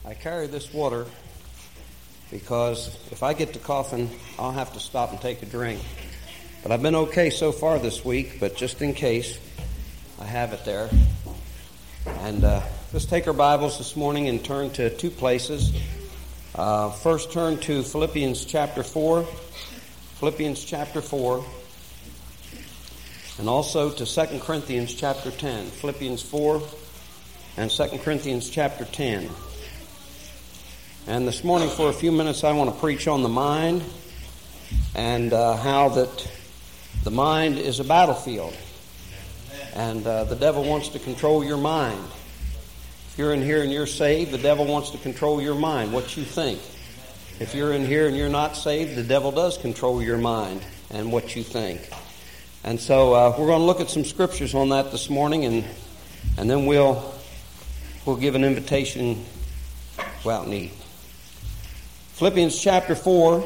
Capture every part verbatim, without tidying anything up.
I carry this water because if I get to coughing, I'll have to stop and take a drink. But I've been okay so far this week, but just in case, I have it there. And uh, let's take our Bibles this morning and turn to two places. Uh, first, turn to Philippians chapter four. Philippians chapter four. And also to Second Corinthians chapter ten. Philippians four and Second Corinthians chapter ten. And this morning for a few minutes I want to preach on the mind and uh, how that the mind is a battlefield. And uh, the devil wants to control your mind. If you're in here and you're saved, the devil wants to control your mind, what you think. If you're in here and you're not saved, the devil does control your mind and what you think. And so uh, we're going to look at some scriptures on that this morning, and and then we'll we'll give an invitation to go out and eat. Philippians chapter four,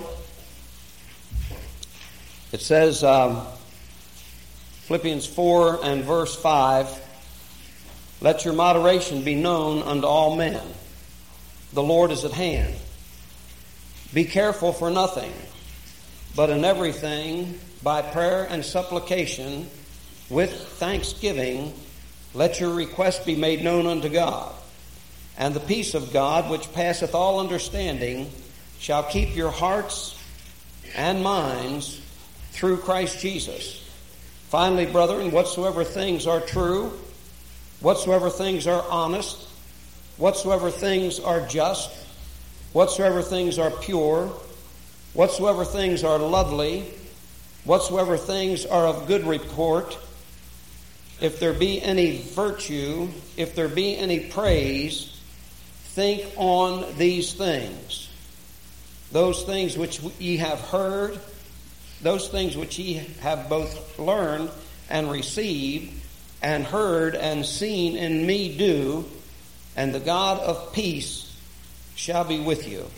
it says, um, Philippians four and verse five, let your moderation be known unto all men. The Lord is at hand. Be careful for nothing, but in everything, by prayer and supplication, with thanksgiving, let your requests be made known unto God. And the peace of God, which passeth all understanding, shall keep your hearts and minds through Christ Jesus. Finally, brethren, whatsoever things are true, whatsoever things are honest, whatsoever things are just, whatsoever things are pure, whatsoever things are lovely, whatsoever things are of good report, if there be any virtue, if there be any praise, think on these things. Those things which ye have heard, those things which ye have both learned and received, and heard and seen in me do, and the God of peace shall be with you.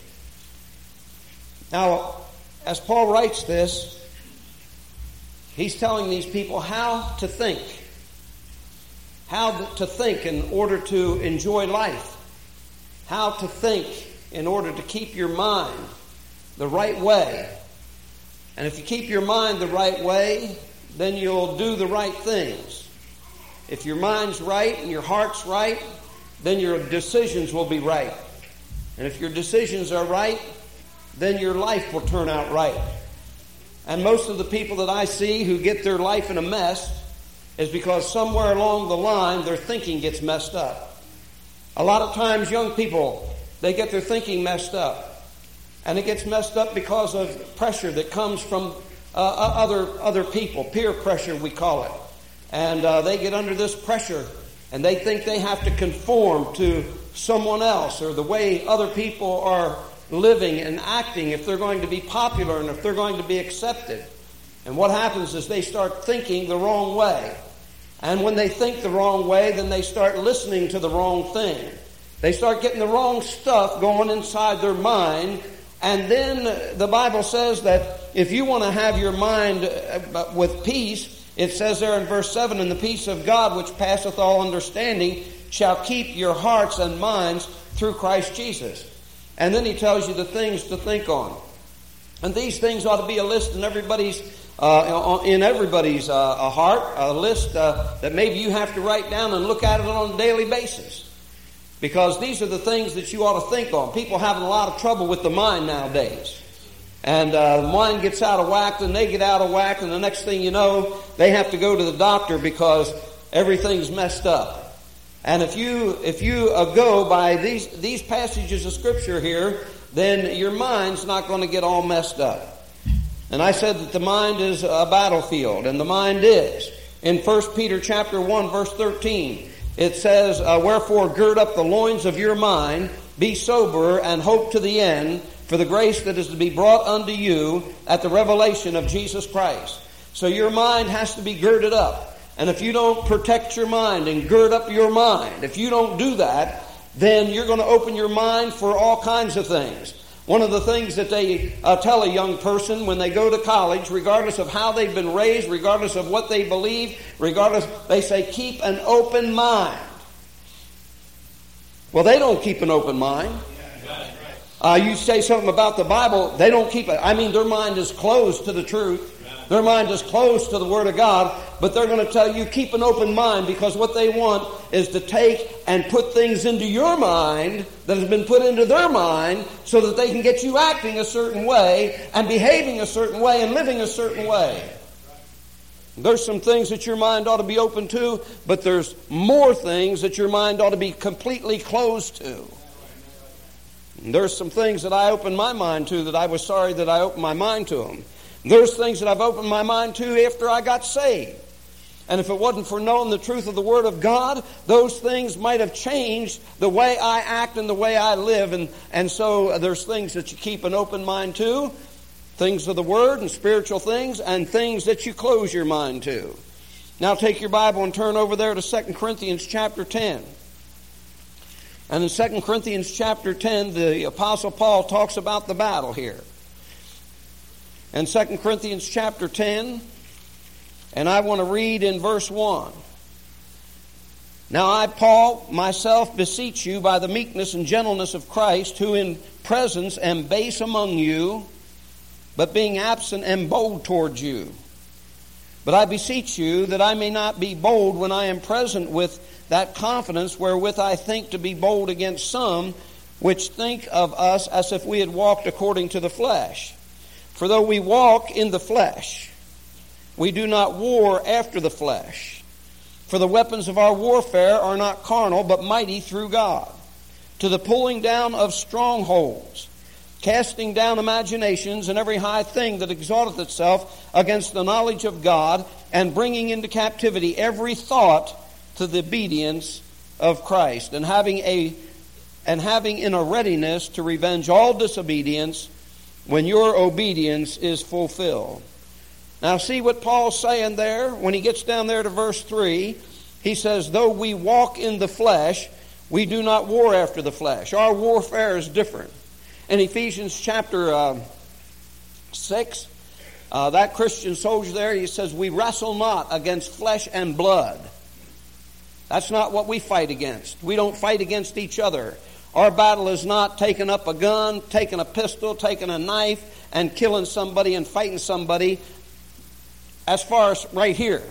Now, as Paul writes this, he's telling these people how to think. How to think in order to enjoy life. How to think in order to keep your mind the right way. And if you keep your mind the right way, then you'll do the right things. If your mind's right and your heart's right, then your decisions will be right. And if your decisions are right, then your life will turn out right. And most of the people that I see who get their life in a mess is because somewhere along the line their thinking gets messed up. A lot of times young people, they get their thinking messed up. And it gets messed up because of pressure that comes from uh, other other people, peer pressure we call it. And uh, they get under this pressure and they think they have to conform to someone else or the way other people are living and acting if they're going to be popular and if they're going to be accepted. And what happens is they start thinking the wrong way. And when they think the wrong way, then they start listening to the wrong thing. They start getting the wrong stuff going inside their mind. And then the Bible says that if you want to have your mind with peace, it says there in verse seven, and the peace of God which passeth all understanding shall keep your hearts and minds through Christ Jesus. And then he tells you the things to think on. And these things ought to be a list in everybody's uh, in everybody's uh, heart, a list uh, that maybe you have to write down and look at it on a daily basis. Because these are the things that you ought to think on. People having a lot of trouble with the mind nowadays. And uh, the mind gets out of whack, then they get out of whack, and the next thing you know, they have to go to the doctor because everything's messed up. And if you if you uh, go by these, these passages of Scripture here, then your mind's not going to get all messed up. And I said that the mind is a battlefield, and the mind is. In First Peter chapter one, verse thirteen, it says, uh, wherefore gird up the loins of your mind, be sober, and hope to the end for the grace that is to be brought unto you at the revelation of Jesus Christ. So your mind has to be girded up. And if you don't protect your mind and gird up your mind, if you don't do that, then you're going to open your mind for all kinds of things. One of the things that they uh, tell a young person when they go to college, regardless of how they've been raised, regardless of what they believe, regardless, they say, keep an open mind. Well, they don't keep an open mind. Uh, you say something about the Bible, they don't keep it. I mean, their mind is closed to the truth. Their mind is closed to the Word of God, but they're going to tell you, keep an open mind, because what they want is to take and put things into your mind that has been put into their mind so that they can get you acting a certain way and behaving a certain way and living a certain way. There's some things that your mind ought to be open to, but there's more things that your mind ought to be completely closed to. And there's some things that I opened my mind to that I was sorry that I opened my mind to them. There's things that I've opened my mind to after I got saved. And if it wasn't for knowing the truth of the Word of God, those things might have changed the way I act and the way I live. And, and so there's things that you keep an open mind to, things of the Word and spiritual things, and things that you close your mind to. Now take your Bible and turn over there to Second Corinthians chapter ten. And in Second Corinthians chapter ten, the Apostle Paul talks about the battle here. In Second Corinthians chapter ten, and I want to read in verse one. Now I, Paul, myself beseech you by the meekness and gentleness of Christ, who in presence am base among you, but being absent am bold towards you. But I beseech you that I may not be bold when I am present with that confidence wherewith I think to be bold against some, which think of us as if we had walked according to the flesh. For though we walk in the flesh, we do not war after the flesh. For the weapons of our warfare are not carnal, but mighty through God, to the pulling down of strongholds, casting down imaginations and every high thing that exalteth itself against the knowledge of God, and bringing into captivity every thought to the obedience of Christ, and having a and having in a readiness to revenge all disobedience when your obedience is fulfilled. Now see what Paul's saying there when he gets down there to verse three. He says, though we walk in the flesh, we do not war after the flesh. Our warfare is different. In Ephesians chapter uh, six, uh, that Christian soldier there, he says, we wrestle not against flesh and blood. That's not what we fight against. We don't fight against each other. Our battle is not taking up a gun, taking a pistol, taking a knife, and killing somebody and fighting somebody. As far as right here,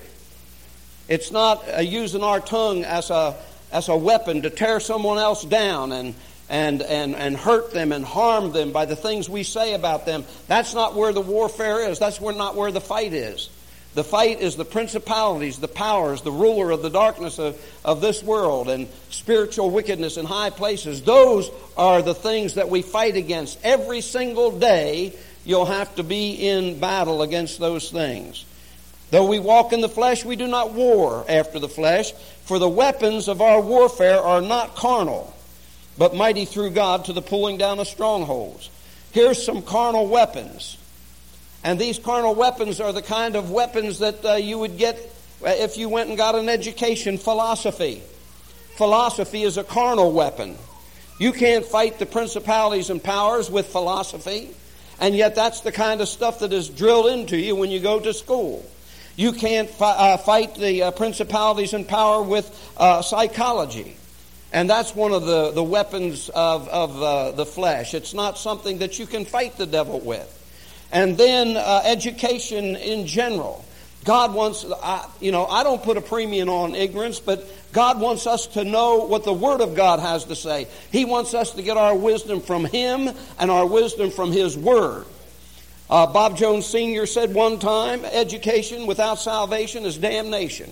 it's not uh, using our tongue as a as a weapon to tear someone else down and and and and hurt them and harm them by the things we say about them. That's not where the warfare is. That's where not where the fight is. The fight is the principalities, the powers, the ruler of the darkness of, of this world, and spiritual wickedness in high places. Those are the things that we fight against. Every single day you'll have to be in battle against those things. Though we walk in the flesh, we do not war after the flesh, for the weapons of our warfare are not carnal, but mighty through God to the pulling down of strongholds. Here's some carnal weapons. And these carnal weapons are the kind of weapons that uh, you would get if you went and got an education. Philosophy. Philosophy is a carnal weapon. You can't fight the principalities and powers with philosophy, and yet that's the kind of stuff that is drilled into you when you go to school. You can't fi- uh, fight the uh, principalities and power with uh, psychology. And that's one of the, the weapons of, of uh, the flesh. It's not something that you can fight the devil with. And then uh, education in general. God wants, uh, you know, I don't put a premium on ignorance, but God wants us to know what the Word of God has to say. He wants us to get our wisdom from Him and our wisdom from His Word. Uh, Bob Jones Senior said one time, education without salvation is damnation.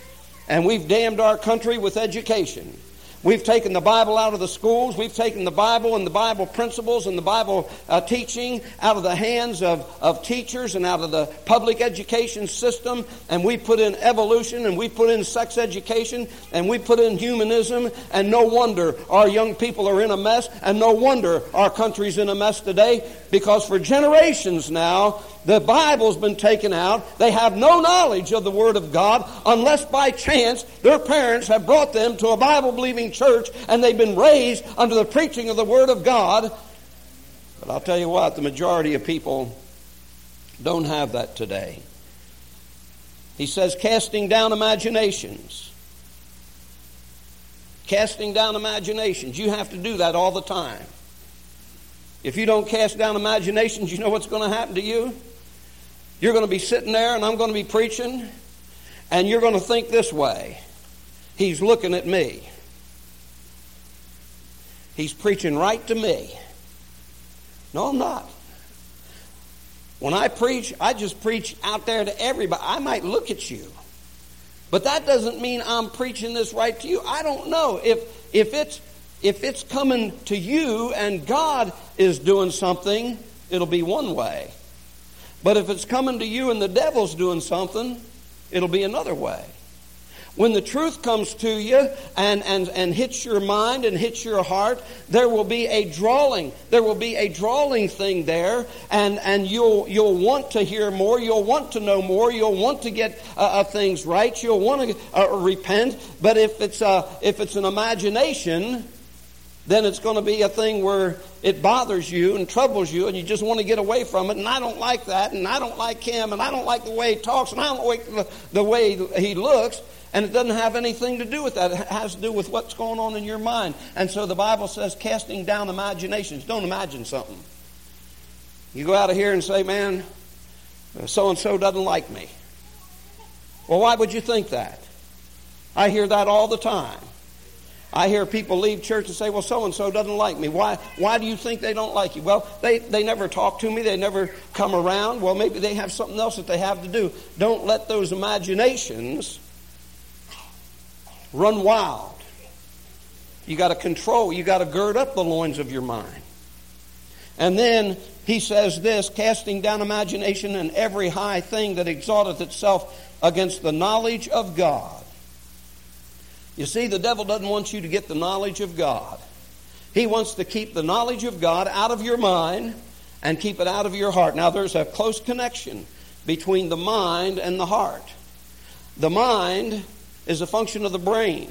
And we've damned our country with education. We've taken the Bible out of the schools. We've taken the Bible and the Bible principles and the Bible uh, teaching out of the hands of, of teachers and out of the public education system. And we put in evolution, and we put in sex education, and we put in humanism. And no wonder our young people are in a mess. And no wonder our country's in a mess today. Because for generations now, the Bible's been taken out. They have no knowledge of the Word of God unless by chance their parents have brought them to a Bible-believing church and they've been raised under the preaching of the Word of God. But I'll tell you what, the majority of people don't have that today. He says, casting down imaginations. Casting down imaginations. You have to do that all the time. If you don't cast down imaginations, you know what's going to happen to you? You're going to be sitting there and I'm going to be preaching, and you're going to think this way. He's looking at me. He's preaching right to me. No, I'm not. When I preach, I just preach out there to everybody. I might look at you, but that doesn't mean I'm preaching this right to you. I don't know. If if it's if it's coming to you and God is doing something, it'll be one way. But if it's coming to you and the devil's doing something, it'll be another way. When the truth comes to you and, and, and hits your mind and hits your heart, there will be a drawing. There will be a drawing thing there, and, and you'll you'll want to hear more. You'll want to know more. You'll want to get uh, uh, things right. You'll want to uh, repent. But if it's uh, if it's an imagination, then it's going to be a thing where it bothers you and troubles you, and you just want to get away from it. And I don't like that, and I don't like him, and I don't like the way he talks, and I don't like the, the way he looks. And it doesn't have anything to do with that. It has to do with what's going on in your mind. And so the Bible says, casting down imaginations. Don't imagine something. You go out of here and say, man, so-and-so doesn't like me. Well, why would you think that? I hear that all the time. I hear people leave church and say, well, so-and-so doesn't like me. Why Why do you think they don't like you? Well, they, they never talk to me. They never come around. Well, maybe they have something else that they have to do. Don't let those imaginations run wild. You got to control. You got to gird up the loins of your mind. And then he says this, casting down imagination and every high thing that exalteth itself against the knowledge of God. You see, the devil doesn't want you to get the knowledge of God. He wants to keep the knowledge of God out of your mind and keep it out of your heart. Now, there's a close connection between the mind and the heart. The mind is a function of the brain.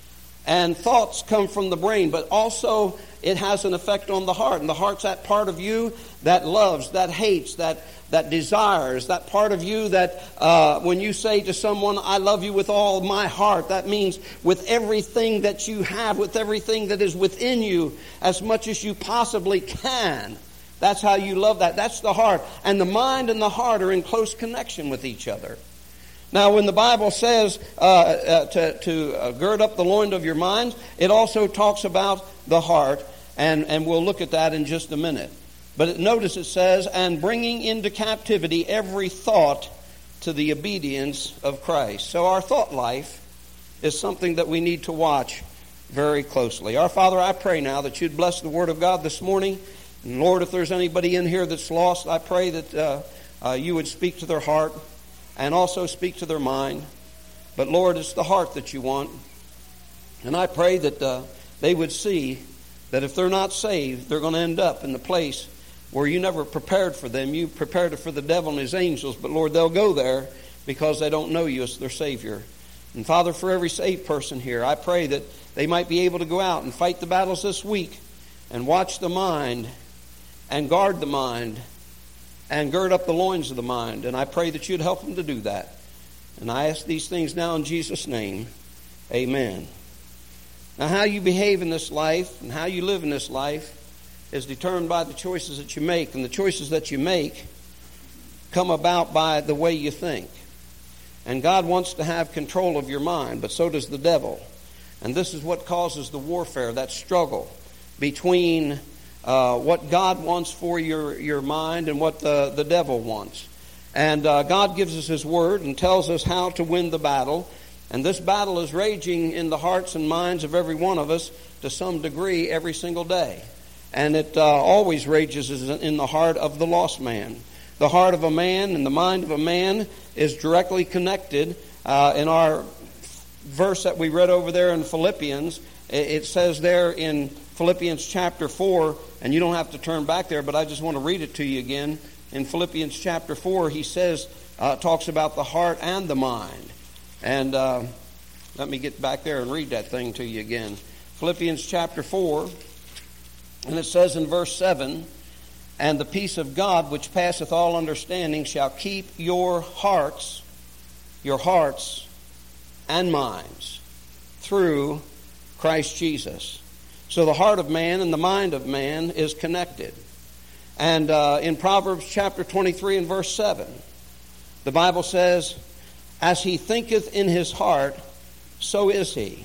And thoughts come from the brain, but also it has an effect on the heart. And the heart's that part of you that loves, that hates, that, that desires, that part of you that uh, when you say to someone, I love you with all my heart, that means with everything that you have, with everything that is within you, as much as you possibly can. That's how you love that. That's the heart. And the mind and the heart are in close connection with each other. Now, when the Bible says uh, uh, to, to uh, gird up the loins of your mind, it also talks about the heart, and, and we'll look at that in just a minute. But it, notice it says, and bringing into captivity every thought to the obedience of Christ. So our thought life is something that we need to watch very closely. Our Father, I pray now that you'd bless the Word of God this morning. And Lord, if there's anybody in here that's lost, I pray that uh, uh, you would speak to their heart and also speak to their mind. But Lord, it's the heart that you want. And I pray that uh, they would see that if they're not saved, they're going to end up in the place where you never prepared for them. You prepared it for the devil and his angels. But Lord, they'll go there because they don't know you as their Savior. And Father, for every saved person here, I pray that they might be able to go out and fight the battles this week and watch the mind and guard the mind and gird up the loins of the mind. And I pray that you'd help them to do that. And I ask these things now in Jesus' name. Amen. Now, how you behave in this life and how you live in this life is determined by the choices that you make. And the choices that you make come about by the way you think. And God wants to have control of your mind, but so does the devil. And this is what causes the warfare, that struggle between Uh, what God wants for your, your mind and what the, the devil wants. And uh, God gives us His Word and tells us how to win the battle. And this battle is raging in the hearts and minds of every one of us to some degree every single day. And it uh, always rages in the heart of the lost man. The heart of a man and the mind of a man is directly connected. Uh, in our verse that we read over there in Philippians, it says there in Philippians chapter four, and you don't have to turn back there, but I just want to read it to you again. In Philippians chapter four, he says, uh, talks about the heart and the mind. And uh, let me get back there and read that thing to you again. Philippians chapter four, and it says in verse seven, and the peace of God which passeth all understanding shall keep your hearts, your hearts and minds through Christ Jesus. So the heart of man and the mind of man is connected. And uh, in Proverbs chapter twenty-three and verse seven, the Bible says, as he thinketh in his heart, so is he.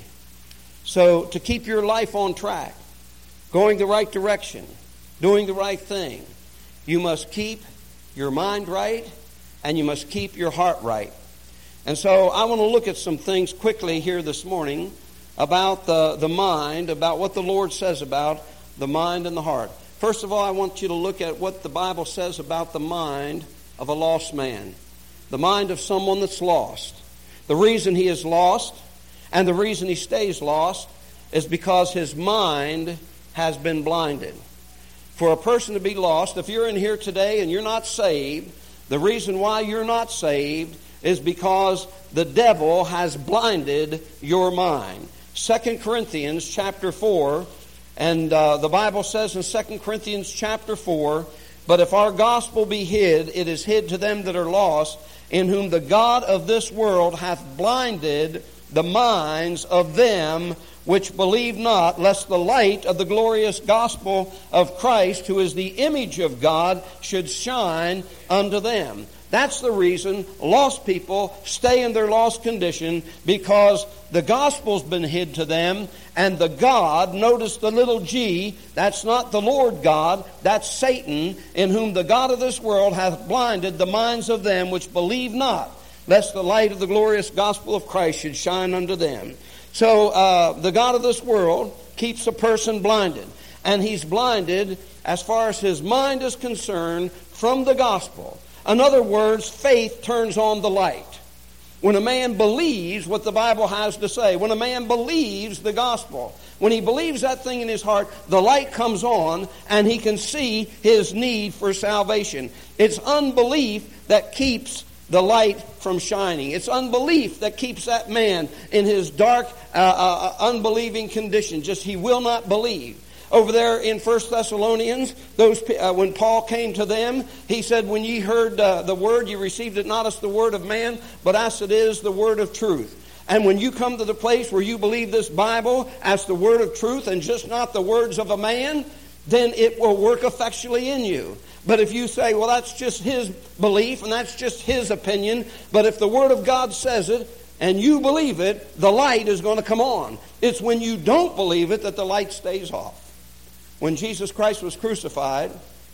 So to keep your life on track, going the right direction, doing the right thing, you must keep your mind right and you must keep your heart right. And so I want to look at some things quickly here this morning about the, the mind, about what the Lord says about the mind and the heart. First of all, I want you to look at what the Bible says about the mind of a lost man. The mind of someone that's lost. The reason he is lost and the reason he stays lost is because his mind has been blinded. For a person to be lost, if you're in here today and you're not saved, the reason why you're not saved is because the devil has blinded your mind. Second Corinthians chapter four, and uh, the Bible says in Second Corinthians chapter four, but if our gospel be hid, it is hid to them that are lost, in whom the God of this world hath blinded the minds of them which believe not, lest the light of the glorious gospel of Christ, who is the image of God, should shine unto them. That's the reason lost people stay in their lost condition, because the gospel's been hid to them, and the God, notice the little g, that's not the Lord God, that's Satan, in whom the God of this world hath blinded the minds of them which believe not, lest the light of the glorious gospel of Christ should shine unto them. So uh, the God of this world keeps a person blinded, and he's blinded as far as his mind is concerned from the gospel. In other words, faith turns on the light. When a man believes what the Bible has to say, when a man believes the gospel, when he believes that thing in his heart, the light comes on and he can see his need for salvation. It's unbelief that keeps the light from shining. It's unbelief that keeps that man in his dark, uh, uh, unbelieving condition. Just he will not believe. Over there in First Thessalonians, those uh, when Paul came to them, he said, when ye heard uh, the word, ye received it not as the word of man, but as it is the word of truth. And when you come to the place where you believe this Bible as the word of truth and just not the words of a man, then it will work effectually in you. But if you say, well, that's just his belief and that's just his opinion, but if the word of God says it and you believe it, the light is going to come on. It's when you don't believe it that the light stays off. When Jesus Christ was crucified,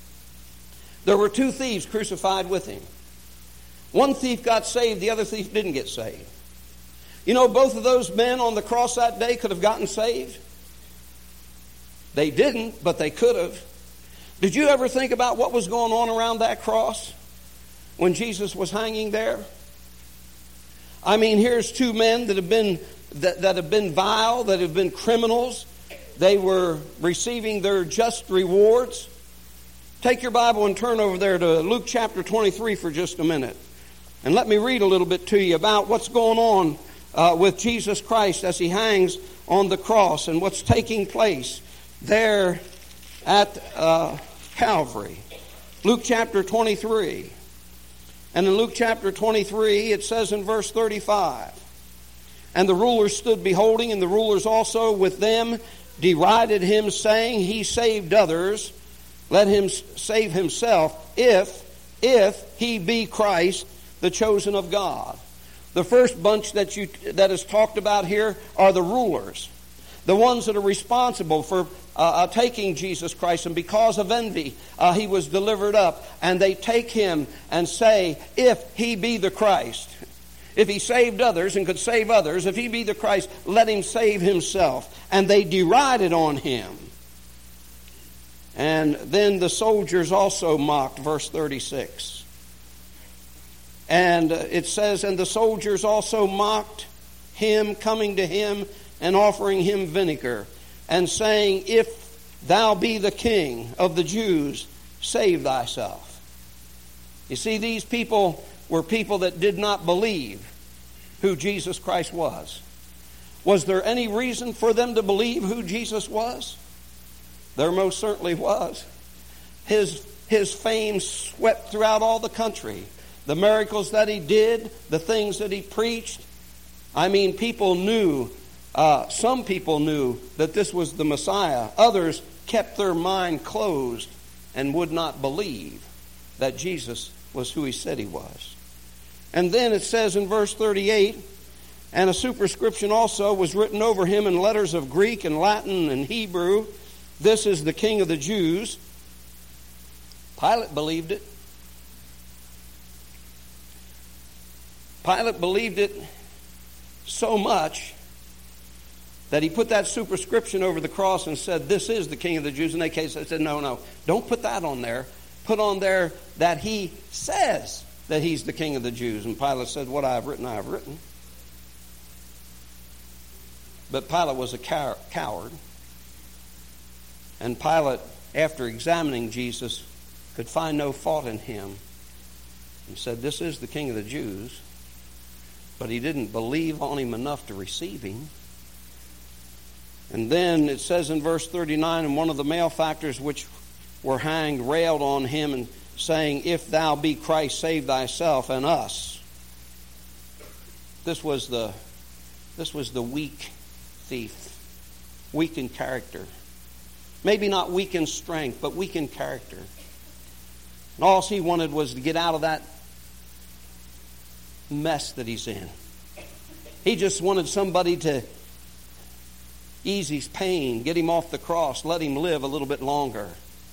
there were two thieves crucified with him. One thief got saved, the other thief didn't get saved. You know, both of those men on the cross that day could have gotten saved. They didn't, but they could have. Did you ever think about what was going on around that cross when Jesus was hanging there? I mean, here's two men that have been that, that have been vile, that have been criminals. They were receiving their just rewards. Take your Bible and turn over there to Luke chapter twenty-three for just a minute. And let me read a little bit to you about what's going on uh, with Jesus Christ as he hangs on the cross and what's taking place there at uh, Calvary. Luke chapter twenty-three. And in Luke chapter twenty-three, it says in verse thirty-five, and the rulers stood beholding, and the rulers also with them derided him, saying, he saved others, let him save himself, if, if he be Christ, the chosen of God. The first bunch that you that is talked about here are the rulers, the ones that are responsible for uh, uh, taking Jesus Christ, and because of envy, uh, he was delivered up, and they take him and say, if he be the Christ. If he saved others and could save others, if he be the Christ, let him save himself. And they derided on him. And then the soldiers also mocked, verse thirty-six. And it says, and the soldiers also mocked him, coming to him and offering him vinegar, and saying, if thou be the king of the Jews, save thyself. You see, these people were people that did not believe who Jesus Christ was. Was there any reason for them to believe who Jesus was? There most certainly was. His, his fame swept throughout all the country. The miracles that he did, the things that he preached. I mean, people knew, uh, some people knew that this was the Messiah. Others kept their mind closed and would not believe that Jesus was who he said he was. And then it says in verse thirty-eight, and a superscription also was written over him in letters of Greek and Latin and Hebrew, "This is the King of the Jews." Pilate believed it. Pilate believed it so much that he put that superscription over the cross and said, "This is the King of the Jews." In that case, I said, no, no, don't put that on there. Put on there that he says that he's the King of the Jews. And Pilate said, "What I have written, I have written." But Pilate was a coward. And Pilate, after examining Jesus, could find no fault in him and said, "This is the King of the Jews." But he didn't believe on him enough to receive him. And then it says in verse thirty-nine, and one of the malefactors which were hanged railed on him and saying, "If thou be Christ, save thyself and us." This was the this was the weak thief, weak in character. Maybe not weak in strength, but weak in character. And all he wanted was to get out of that mess that he's in. He just wanted somebody to ease his pain, get him off the cross, let him live a little bit longer.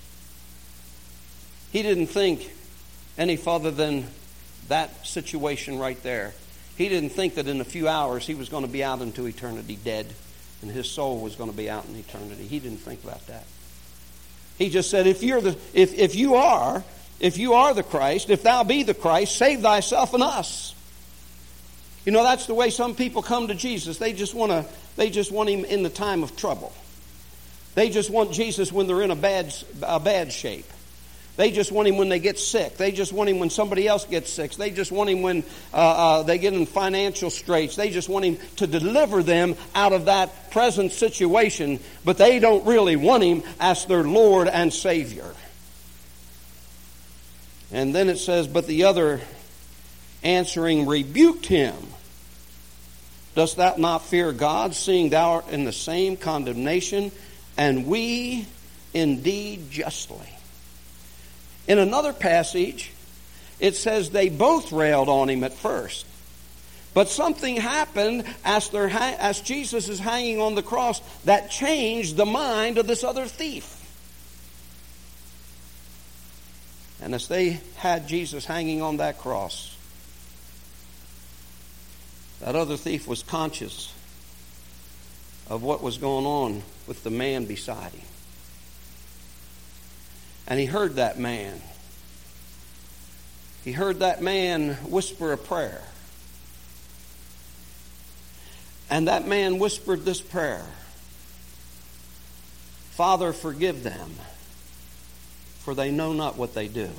He didn't think any further than that situation right there. He didn't think that in a few hours he was going to be out into eternity dead and his soul was going to be out in eternity. He didn't think about that. He just said, if you're the if if you are if you are the Christ, if thou be the Christ, save thyself and us. You know, that's the way some people come to Jesus. They just want to they just want him in the time of trouble. They just want Jesus when they're in a bad a bad shape. They just want him when they get sick. They just want him when somebody else gets sick. They just want him when uh, uh, they get in financial straits. They just want him to deliver them out of that present situation. But they don't really want him as their Lord and Savior. And then it says, but the other answering rebuked him. Dost thou not fear God, seeing thou art in the same condemnation, and we indeed justly? In another passage, it says they both railed on him at first. But something happened as, they're ha- as Jesus is hanging on the cross that changed the mind of this other thief. And as they had Jesus hanging on that cross, that other thief was conscious of what was going on with the man beside him. And he heard that man. He heard that man whisper a prayer. And that man whispered this prayer: Father, forgive them, for they know not what they do.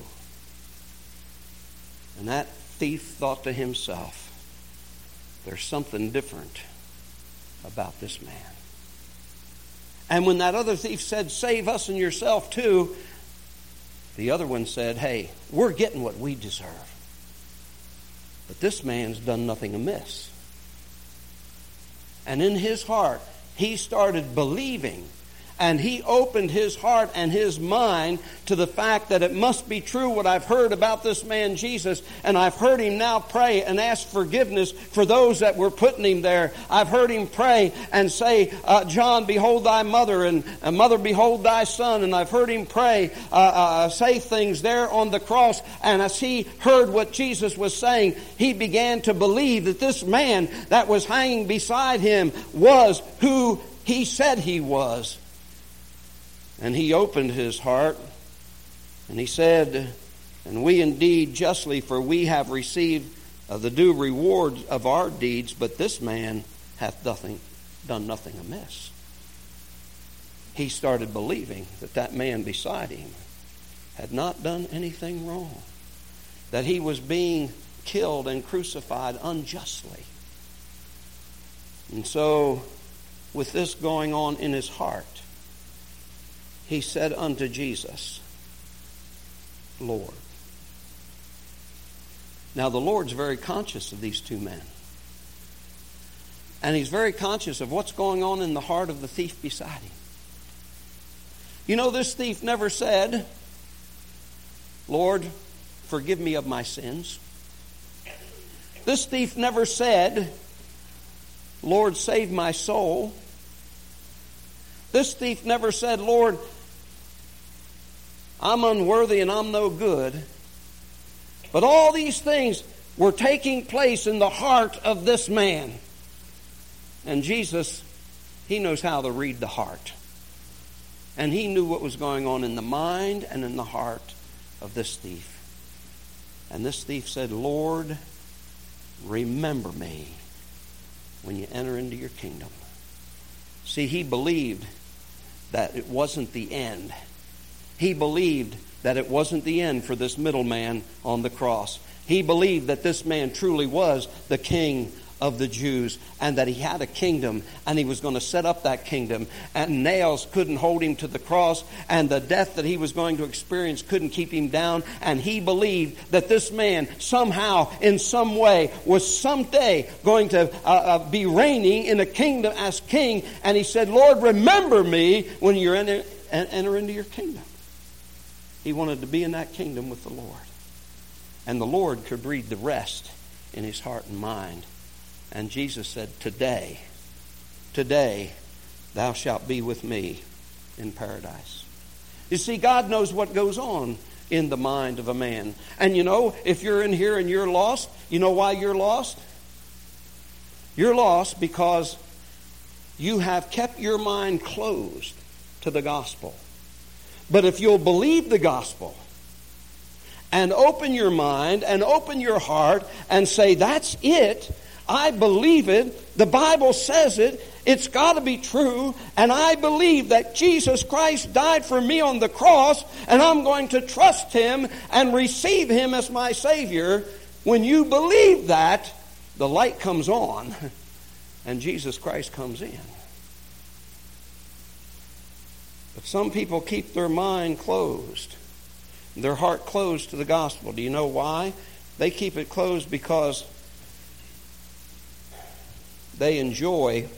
And that thief thought to himself, there's something different about this man. And when that other thief said, save us and yourself too, the other one said, hey, we're getting what we deserve. But this man's done nothing amiss. And in his heart, he started believing. And he opened his heart and his mind to the fact that it must be true what I've heard about this man Jesus. And I've heard him now pray and ask forgiveness for those that were putting him there. I've heard him pray and say, uh, John, behold thy mother, and uh, mother, behold thy son. And I've heard him pray, uh, uh, say things there on the cross. And as he heard what Jesus was saying, he began to believe that this man that was hanging beside him was who he said he was. And he opened his heart, and he said, and we indeed justly, for we have received uh, the due reward of our deeds, but this man hath nothing, done nothing amiss. He started believing that that man beside him had not done anything wrong, that he was being killed and crucified unjustly. And so, with this going on in his heart, he said unto Jesus, Lord. Now the Lord's very conscious of these two men. And he's very conscious of what's going on in the heart of the thief beside him. You know, this thief never said, Lord, forgive me of my sins. This thief never said, Lord, save my soul. This thief never said, Lord, I'm unworthy and I'm no good. But all these things were taking place in the heart of this man. And Jesus, He knows how to read the heart. And He knew what was going on in the mind and in the heart of this thief. And this thief said, Lord, remember me when you enter into your kingdom. See, he believed that it wasn't the end. He believed that it wasn't the end for this middleman on the cross. He believed that this man truly was the King of the Jews, and that he had a kingdom, and he was going to set up that kingdom, and nails couldn't hold him to the cross, and the death that he was going to experience couldn't keep him down. And he believed that this man somehow, in some way, was someday going to uh, uh, be reigning in a kingdom as king. And he said, Lord, remember me when you enter, enter into your kingdom. He wanted to be in that kingdom with the Lord. And the Lord could read the rest in his heart and mind. And Jesus said, today, today, thou shalt be with me in paradise. You see, God knows what goes on in the mind of a man. And you know, if you're in here and you're lost, you know why you're lost? You're lost because you have kept your mind closed to the gospel. But if you'll believe the gospel and open your mind and open your heart and say, that's it, I believe it, the Bible says it, it's got to be true, and I believe that Jesus Christ died for me on the cross, and I'm going to trust Him and receive Him as my Savior. When you believe that, the light comes on, and Jesus Christ comes in. But some people keep their mind closed, their heart closed to the gospel. Do you know why? They keep it closed because they enjoy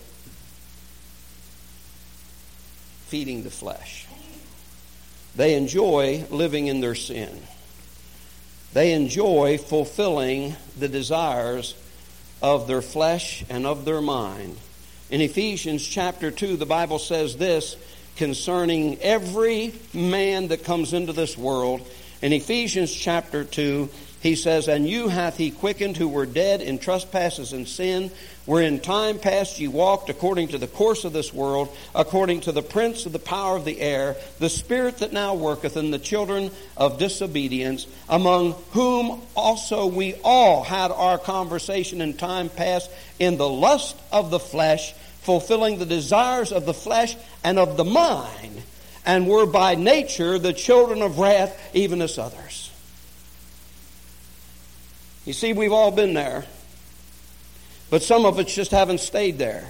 feeding the flesh. They enjoy living in their sin. They enjoy fulfilling the desires of their flesh and of their mind. In Ephesians chapter two, the Bible says this concerning every man that comes into this world. In Ephesians chapter two, he says, and you hath he quickened who were dead in trespasses and sin, where in time past ye walked according to the course of this world, according to the prince of the power of the air, the spirit that now worketh in the children of disobedience, among whom also we all had our conversation in time past in the lust of the flesh, fulfilling the desires of the flesh and of the mind, and were by nature the children of wrath, even as others. You see, we've all been there. But some of us just haven't stayed there.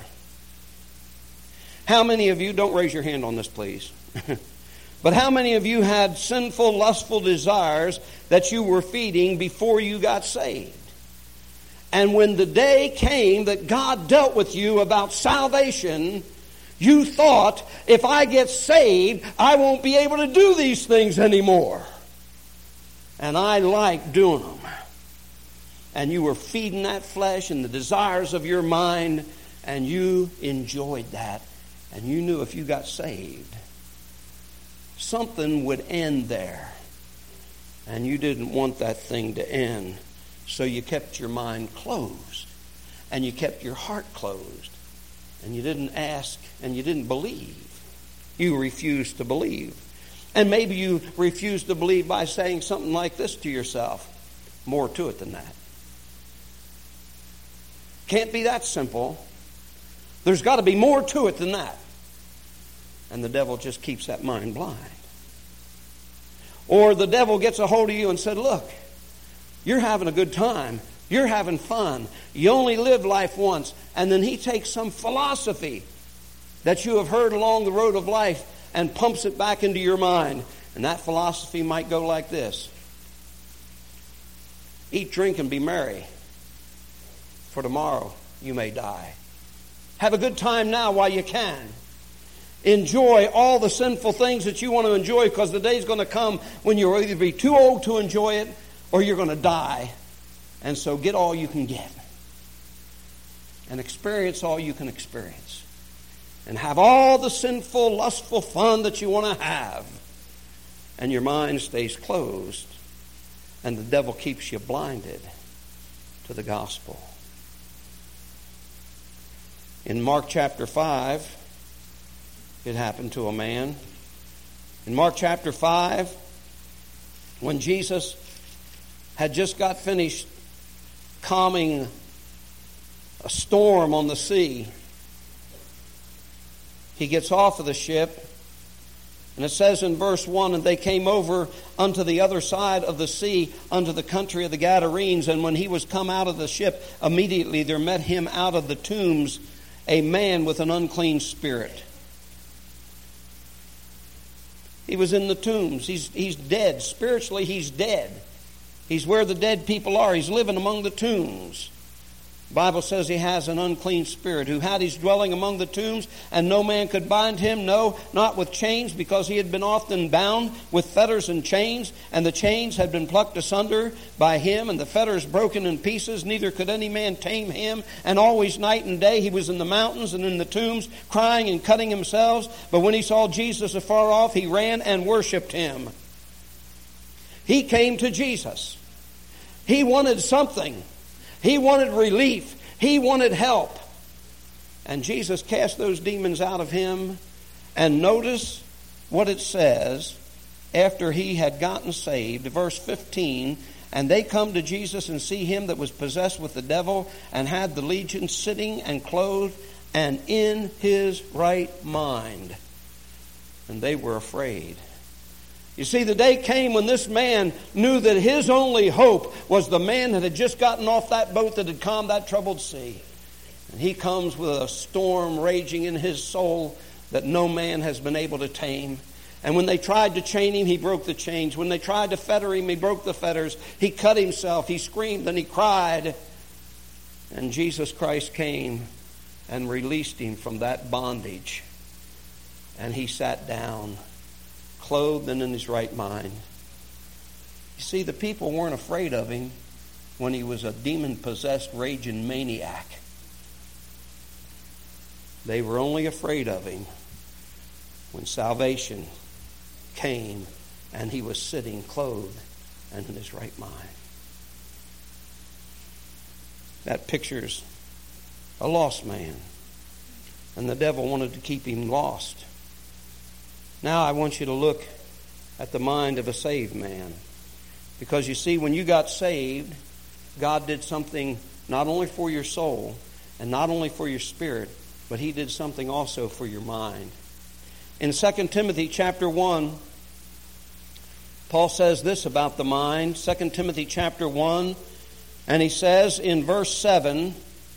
How many of you, don't raise your hand on this please, but how many of you had sinful, lustful desires that you were feeding before you got saved? And when the day came that God dealt with you about salvation, you thought, if I get saved, I won't be able to do these things anymore. And I like doing them. And you were feeding that flesh and the desires of your mind, and you enjoyed that. And you knew if you got saved, something would end there. And you didn't want that thing to end. So you kept your mind closed. And you kept your heart closed. And you didn't ask, and you didn't believe. You refused to believe. And maybe you refused to believe by saying something like this to yourself. More to it than that. Can't be that simple. There's got to be more to it than that. And the devil just keeps that mind blind. Or the devil gets a hold of you and said, look, you're having a good time. You're having fun. You only live life once. And then he takes some philosophy that you have heard along the road of life and pumps it back into your mind. And that philosophy might go like this. Eat, drink, and be merry. For tomorrow you may die. Have a good time now while you can. Enjoy all the sinful things that you want to enjoy, because the day's going to come when you'll either be too old to enjoy it or you're going to die. And so get all you can get. And experience all you can experience. And have all the sinful, lustful fun that you want to have. And your mind stays closed. And the devil keeps you blinded to the gospel. In Mark chapter five, it happened to a man. In Mark chapter five, when Jesus had just got finished calming a storm on the sea, he gets off of the ship, and it says in verse one, and they came over unto the other side of the sea, unto the country of the Gadarenes, and when he was come out of the ship, immediately there met him out of the tombs a man with an unclean spirit. He was in the tombs. He's, he's dead. Spiritually, he's dead. He's where the dead people are. He's living among the tombs. The Bible says he has an unclean spirit, who had his dwelling among the tombs, and no man could bind him, no, not with chains, because he had been often bound with fetters and chains, and the chains had been plucked asunder by him, and the fetters broken in pieces. Neither could any man tame him. And always night and day he was in the mountains and in the tombs, crying and cutting himself. But when he saw Jesus afar off, he ran and worshipped him. He came to Jesus. He wanted something. He wanted relief. He wanted help. And Jesus cast those demons out of him. And notice what it says after he had gotten saved. Verse fifteen, and they come to Jesus and see him that was possessed with the devil and had the legion, sitting and clothed and in his right mind. And they were afraid. You see, the day came when this man knew that his only hope was the man that had just gotten off that boat that had calmed that troubled sea. And he comes with a storm raging in his soul that no man has been able to tame. And when they tried to chain him, he broke the chains. When they tried to fetter him, he broke the fetters. He cut himself. He screamed and he cried. And Jesus Christ came and released him from that bondage. And he sat down, clothed and in his right mind. You see, the people weren't afraid of him when he was a demon-possessed, raging maniac. They were only afraid of him when salvation came and he was sitting clothed and in his right mind. That pictures a lost man, and the devil wanted to keep him lost. Now I want you to look at the mind of a saved man. Because you see, when you got saved, God did something not only for your soul and not only for your spirit, but he did something also for your mind. In Second Timothy chapter one, Paul says this about the mind. Second Timothy chapter one, and he says in verse seven,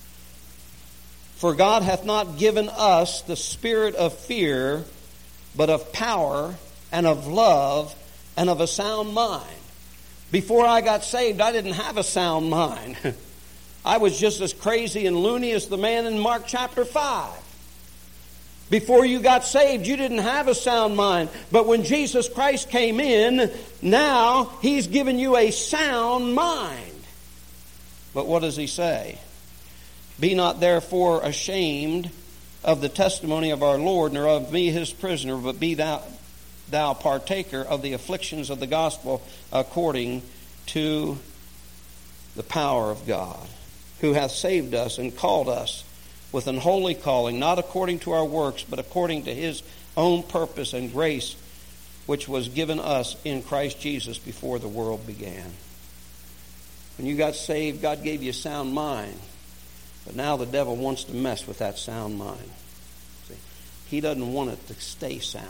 for God hath not given us the spirit of fear, but of power and of love and of a sound mind. Before I got saved, I didn't have a sound mind. I was just as crazy and loony as the man in Mark chapter five. Before you got saved, you didn't have a sound mind. But when Jesus Christ came in, now he's given you a sound mind. But what does he say? Be not therefore ashamed of the testimony of our Lord, nor of me his prisoner, but be thou, thou partaker of the afflictions of the gospel according to the power of God, who hath saved us and called us with an holy calling, not according to our works, but according to his own purpose and grace, which was given us in Christ Jesus before the world began. When you got saved, God gave you a sound mind. But now the devil wants to mess with that sound mind. See, he doesn't want it to stay sound.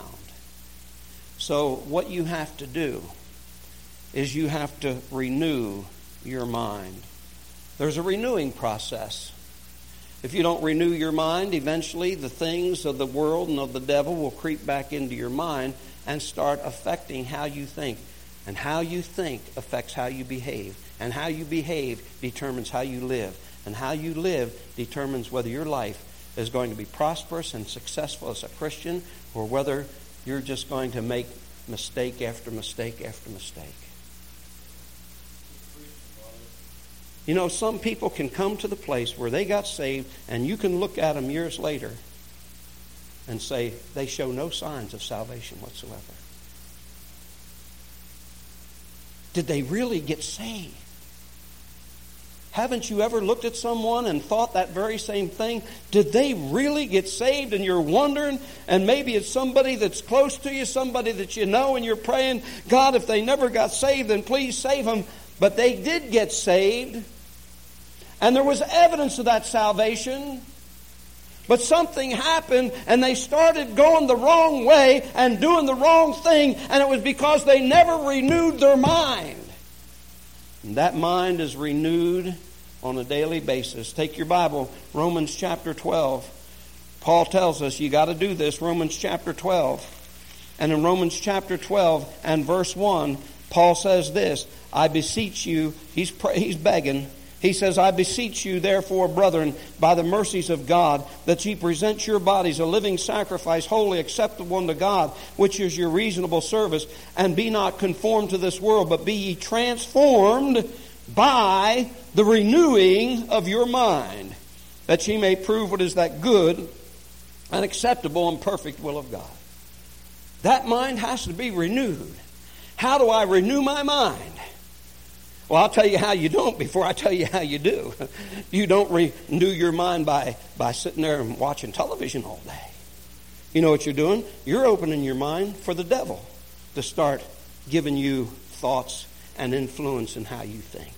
So what you have to do is you have to renew your mind. There's a renewing process. If you don't renew your mind, eventually the things of the world and of the devil will creep back into your mind and start affecting how you think. And how you think affects how you behave. And how you behave determines how you live. And how you live determines whether your life is going to be prosperous and successful as a Christian, or whether you're just going to make mistake after mistake after mistake. You know, some people can come to the place where they got saved, and you can look at them years later and say they show no signs of salvation whatsoever. Did they really get saved? Haven't you ever looked at someone and thought that very same thing? Did they really get saved? And you're wondering, and maybe it's somebody that's close to you, somebody that you know, and you're praying, God, if they never got saved, then please save them. But they did get saved, and there was evidence of that salvation. But something happened, and they started going the wrong way and doing the wrong thing, and it was because they never renewed their mind. And that mind is renewed on a daily basis. Take your Bible, Romans chapter twelve. Paul tells us you got to do this, Romans chapter twelve. And in Romans chapter twelve and verse one, Paul says this, I beseech you, he's, he's begging, he says, I beseech you, therefore, brethren, by the mercies of God, that ye present your bodies a living sacrifice, wholly acceptable unto God, which is your reasonable service. And be not conformed to this world, but be ye transformed by the renewing of your mind, that ye may prove what is that good and acceptable and perfect will of God. That mind has to be renewed. How do I renew my mind? Well, I'll tell you how you don't before I tell you how you do. You don't renew your mind by, by sitting there and watching television all day. You know what you're doing? You're opening your mind for the devil to start giving you thoughts and influence in how you think.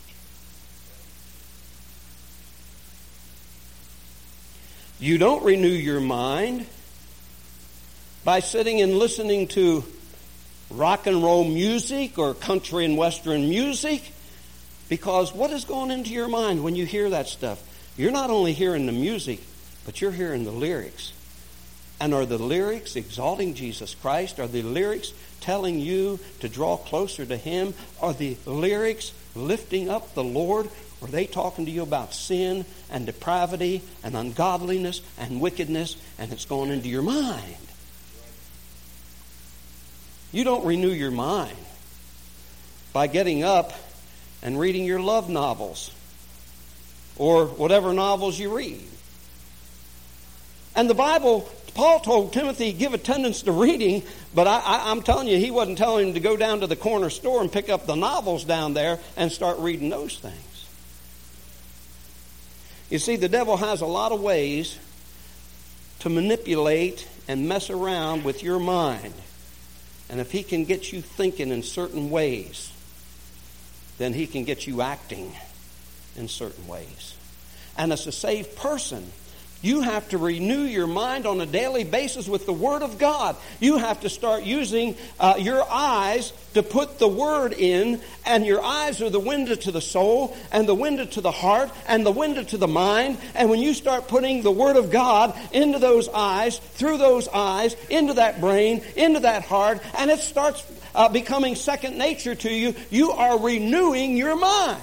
You don't renew your mind by sitting and listening to rock and roll music or country and western music. Because what is going into your mind when you hear that stuff? You're not only hearing the music, but you're hearing the lyrics. And are the lyrics exalting Jesus Christ? Are the lyrics telling you to draw closer to Him? Are the lyrics lifting up the Lord? Or are they talking to you about sin and depravity and ungodliness and wickedness, and it's going into your mind? You don't renew your mind by getting up and reading your love novels or whatever novels you read. And the Bible, Paul told Timothy, give attendance to reading, but I, I, I'm telling you, he wasn't telling him to go down to the corner store and pick up the novels down there and start reading those things. You see, the devil has a lot of ways to manipulate and mess around with your mind. And if he can get you thinking in certain ways, then he can get you acting in certain ways. And as a saved person, you have to renew your mind on a daily basis with the Word of God. You have to start using uh, your eyes to put the Word in, and your eyes are the window to the soul, and the window to the heart, and the window to the mind. And when you start putting the Word of God into those eyes, through those eyes, into that brain, into that heart, and it starts uh, becoming second nature to you, you are renewing your mind.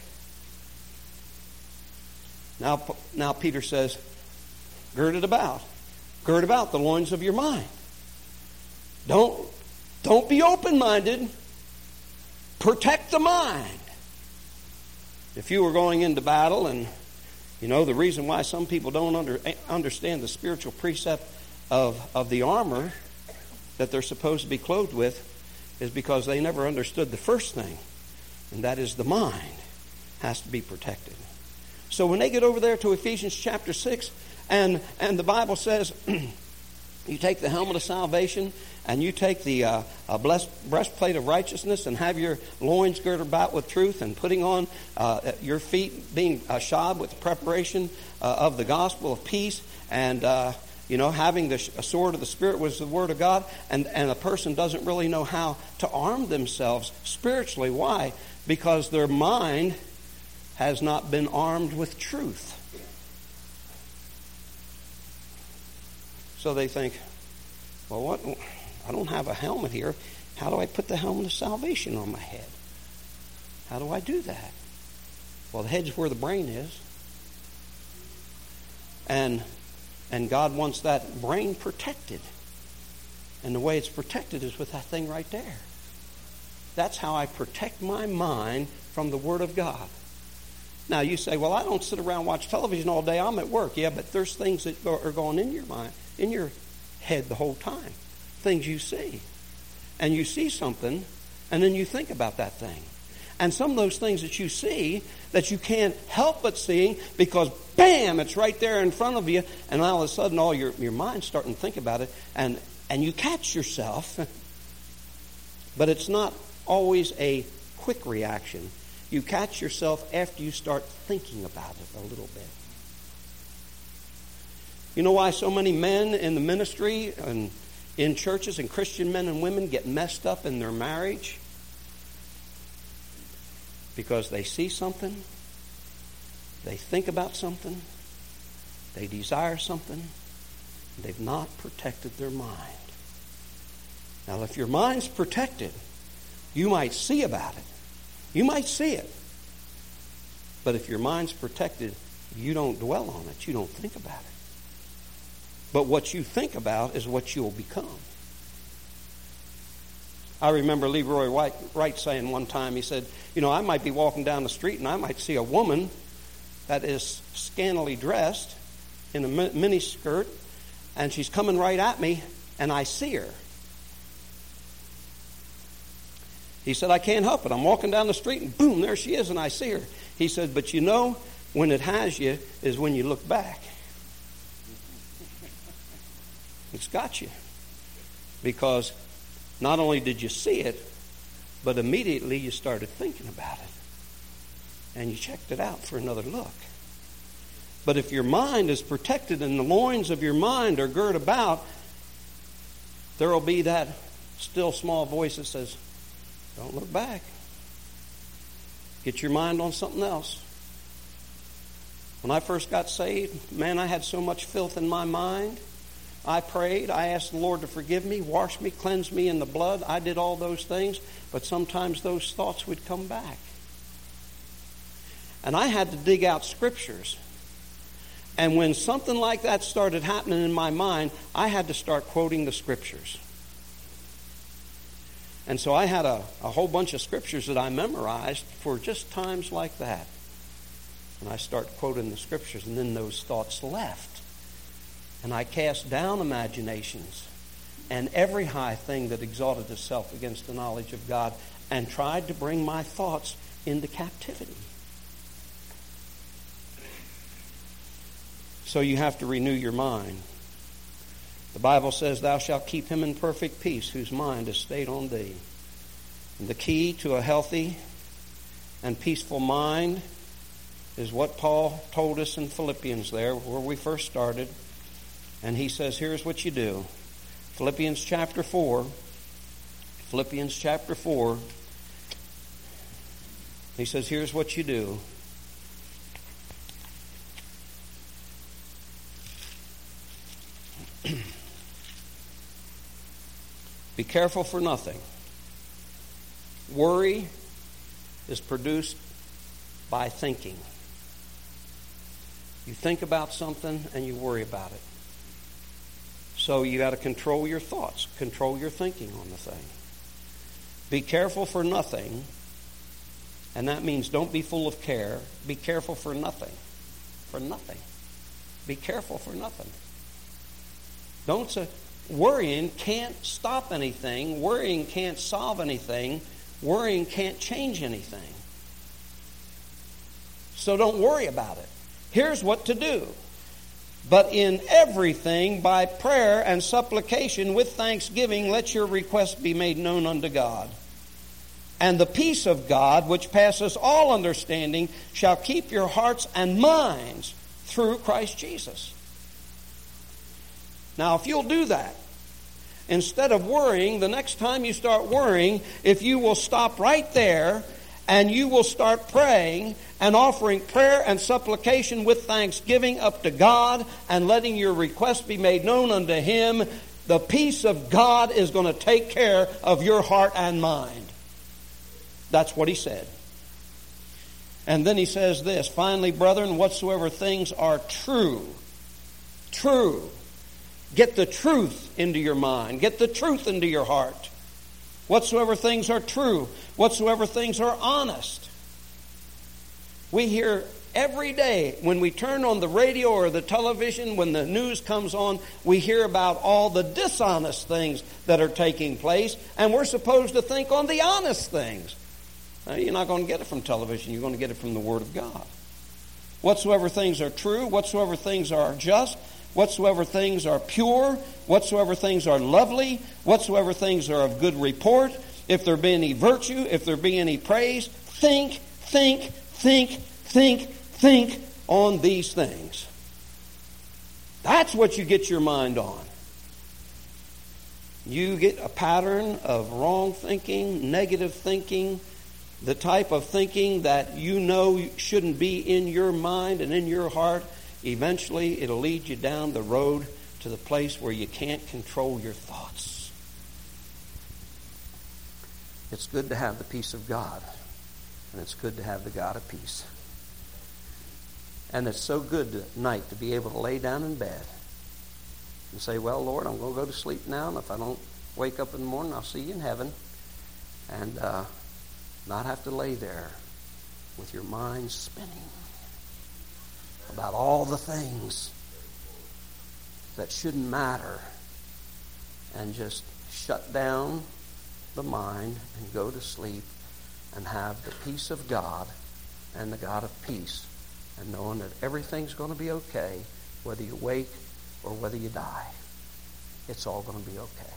Now, now Peter says, gird it about. Gird about the loins of your mind. Don't, don't be open-minded. Protect the mind. If you were going into battle, and you know the reason why some people don't under, understand the spiritual precept of, of the armor that they're supposed to be clothed with is because they never understood the first thing, and that is the mind has to be protected. So when they get over there to Ephesians chapter six, And and the Bible says, you take the helmet of salvation, and you take the uh, a blessed breastplate of righteousness, and have your loins girded about with truth, and putting on uh, your feet being uh, shod with the preparation uh, of the gospel of peace, and uh, you know having the sh- sword of the Spirit, was the word of God, and and a person doesn't really know how to arm themselves spiritually. Why? Because their mind has not been armed with truth. So they think, well, what? I don't have a helmet here. How do I put the helmet of salvation on my head? How do I do that? Well, the head's where the brain is. And And God wants that brain protected. And the way it's protected is with that thing right there. That's how I protect my mind from the Word of God. Now you say, well, I don't sit around and watch television all day. I'm at work. Yeah, but there's things that go, are going in your mind, in your head the whole time. Things you see. And you see something, and then you think about that thing. And some of those things that you see that you can't help but seeing because, bam, it's right there in front of you, and all of a sudden all your, your mind's starting to think about it, and, and you catch yourself. But it's not always a quick reaction. You catch yourself after you start thinking about it a little bit. You know why so many men in the ministry and in churches and Christian men and women get messed up in their marriage? Because they see something, they think about something, they desire something, they've not protected their mind. Now, if your mind's protected, you might see about it. You might see it. But if your mind's protected, you don't dwell on it. You don't think about it. But what you think about is what you'll become. I remember Leroy White, Wright saying one time, he said, you know, I might be walking down the street and I might see a woman that is scantily dressed in a mini skirt, and she's coming right at me, and I see her. He said, I can't help it. I'm walking down the street and boom, there she is, and I see her. He said, but you know, when it has you is when you look back. It's got you. Because not only did you see it, but immediately you started thinking about it. And you checked it out for another look. But if your mind is protected and the loins of your mind are girt about, there will be that still small voice that says, don't look back. Get your mind on something else. When I first got saved, man, I had so much filth in my mind. I prayed. I asked the Lord to forgive me, wash me, cleanse me in the blood. I did all those things, but sometimes those thoughts would come back. And I had to dig out scriptures. And when something like that started happening in my mind, I had to start quoting the scriptures. And so I had a, a whole bunch of scriptures that I memorized for just times like that. And I started quoting the scriptures, and then those thoughts left. And I cast down imaginations and every high thing that exalted itself against the knowledge of God, and tried to bring my thoughts into captivity. So you have to renew your mind. The Bible says, thou shalt keep him in perfect peace whose mind is stayed on thee. And the key to a healthy and peaceful mind is what Paul told us in Philippians there, where we first started. And he says, here's what you do. Philippians chapter four. Philippians chapter four. He says, here's what you do. Be careful for nothing. Worry is produced by thinking. You think about something and you worry about it. So you got to control your thoughts, control your thinking on the thing. Be careful for nothing, and that means don't be full of care. Be careful for nothing. For nothing. Be careful for nothing. Don't say, worrying can't stop anything. Worrying can't solve anything. Worrying can't change anything. So don't worry about it. Here's what to do. But in everything, by prayer and supplication with thanksgiving, let your requests be made known unto God. And the peace of God, which passes all understanding, shall keep your hearts and minds through Christ Jesus. Now, if you'll do that, instead of worrying, the next time you start worrying, if you will stop right there and you will start praying and offering prayer and supplication with thanksgiving up to God and letting your requests be made known unto Him, the peace of God is going to take care of your heart and mind. That's what he said. And then he says this, finally, brethren, whatsoever things are true, true. Get the truth into your mind. Get the truth into your heart. Whatsoever things are true, whatsoever things are honest. We hear every day when we turn on the radio or the television, when the news comes on, we hear about all the dishonest things that are taking place, and we're supposed to think on the honest things. Now, you're not going to get it from television. You're going to get it from the Word of God. Whatsoever things are true, whatsoever things are just, whatsoever things are pure, whatsoever things are lovely, whatsoever things are of good report, if there be any virtue, if there be any praise, think, think, think, think, think on these things. That's what you get your mind on. You get a pattern of wrong thinking, negative thinking, the type of thinking that you know shouldn't be in your mind and in your heart. Eventually, it'll lead you down the road to the place where you can't control your thoughts. It's good to have the peace of God, and it's good to have the God of peace. And it's so good tonight to be able to lay down in bed and say, well, Lord, I'm going to go to sleep now, and if I don't wake up in the morning, I'll see you in heaven. And uh, not have to lay there with your mind spinning about all the things that shouldn't matter, and just shut down the mind and go to sleep and have the peace of God and the God of peace, and knowing that everything's going to be okay, whether you wake or whether you die. It's all going to be okay.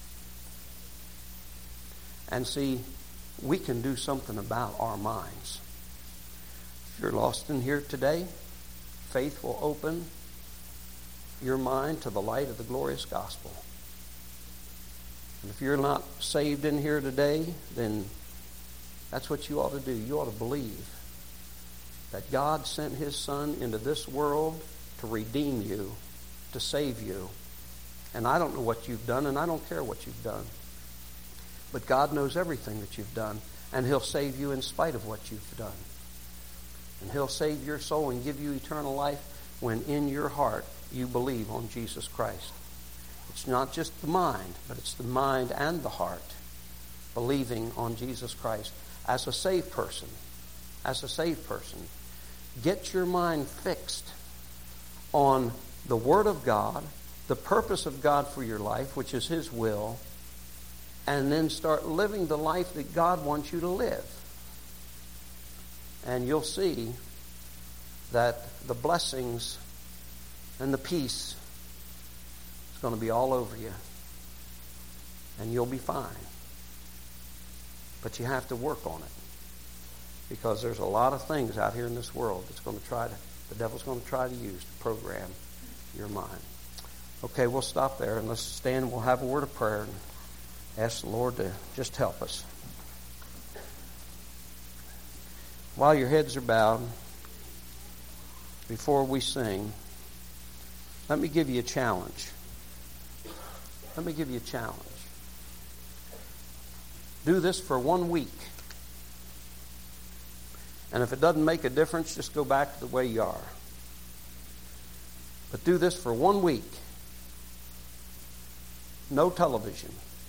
And see, we can do something about our minds. If you're lost in here today, faith will open your mind to the light of the glorious gospel. And if you're not saved in here today, then that's what you ought to do. You ought to believe that God sent His Son into this world to redeem you, to save you. And I don't know what you've done, and I don't care what you've done. But God knows everything that you've done, and He'll save you in spite of what you've done. And He'll save your soul and give you eternal life when in your heart you believe on Jesus Christ. It's not just the mind, but it's the mind and the heart believing on Jesus Christ. As a saved person, as a saved person, get your mind fixed on the Word of God, the purpose of God for your life, which is His will, and then start living the life that God wants you to live. And you'll see that the blessings and the peace is going to be all over you. And you'll be fine. But you have to work on it. Because there's a lot of things out here in this world that's going to try to, the devil's going to try to use to program your mind. Okay, we'll stop there and let's stand and we'll have a word of prayer and ask the Lord to just help us. While your heads are bowed, before we sing, let me give you a challenge. Let me give you a challenge. Do this for one week. And if it doesn't make a difference, just go back to the way you are. But do this for one week. No television.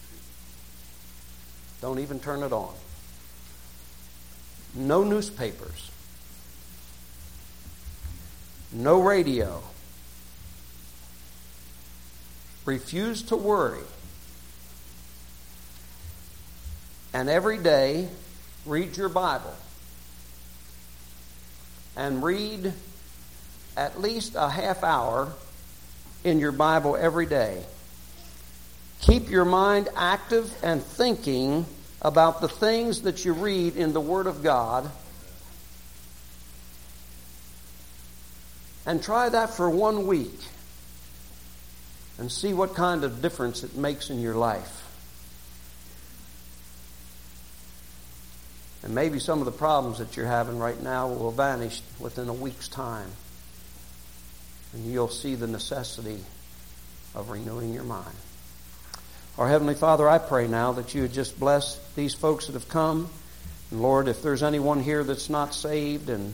Don't even turn it on. No newspapers. No radio. Refuse to worry. And every day, read your Bible. And read at least a half hour in your Bible every day. Keep your mind active and thinking about the things that you read in the Word of God. And try that for one week. And see what kind of difference it makes in your life. And maybe some of the problems that you're having right now will vanish within a week's time. And you'll see the necessity of renewing your mind. Our Heavenly Father, I pray now that you would just bless these folks that have come. And Lord, if there's anyone here that's not saved and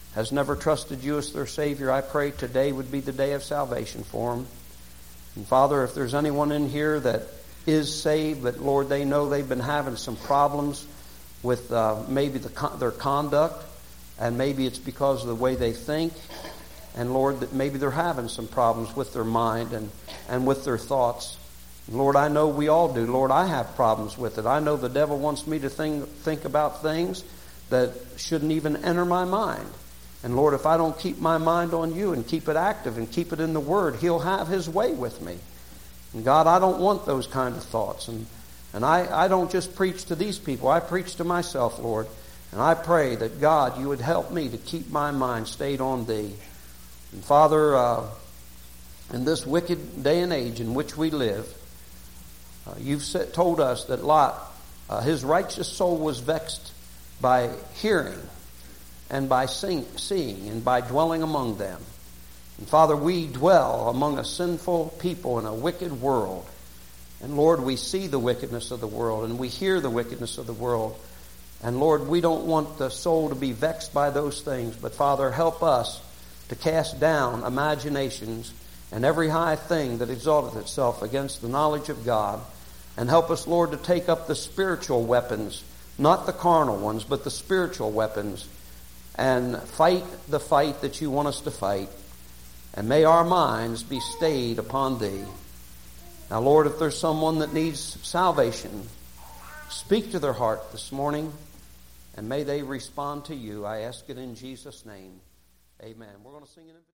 has never trusted you as their Savior, I pray today would be the day of salvation for them. And Father, if there's anyone in here that is saved, but Lord, they know they've been having some problems with uh, maybe the, their conduct, and maybe it's because of the way they think, and Lord, that maybe they're having some problems with their mind and, and with their thoughts. Lord, I know we all do. Lord, I have problems with it. I know the devil wants me to think, think about things that shouldn't even enter my mind. And Lord, if I don't keep my mind on you and keep it active and keep it in the Word, he'll have his way with me. And God, I don't want those kind of thoughts. And, and I, I don't just preach to these people. I preach to myself, Lord. And I pray that, God, you would help me to keep my mind stayed on thee. And Father, uh, in this wicked day and age in which we live, uh, you've said, told us that Lot, uh, his righteous soul was vexed by hearing and by sing, seeing and by dwelling among them. And Father, we dwell among a sinful people in a wicked world. And Lord, we see the wickedness of the world and we hear the wickedness of the world. And Lord, we don't want the soul to be vexed by those things. But Father, help us to cast down imaginations and every high thing that exalteth itself against the knowledge of God. And help us, Lord, to take up the spiritual weapons, not the carnal ones, but the spiritual weapons, and fight the fight that you want us to fight. And may our minds be stayed upon thee. Now, Lord, if there's someone that needs salvation, speak to their heart this morning, and may they respond to you. I ask it in Jesus' name. Amen. We're going to sing an invitation.